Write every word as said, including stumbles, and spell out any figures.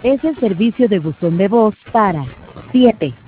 Es el servicio de buzón de voz para siete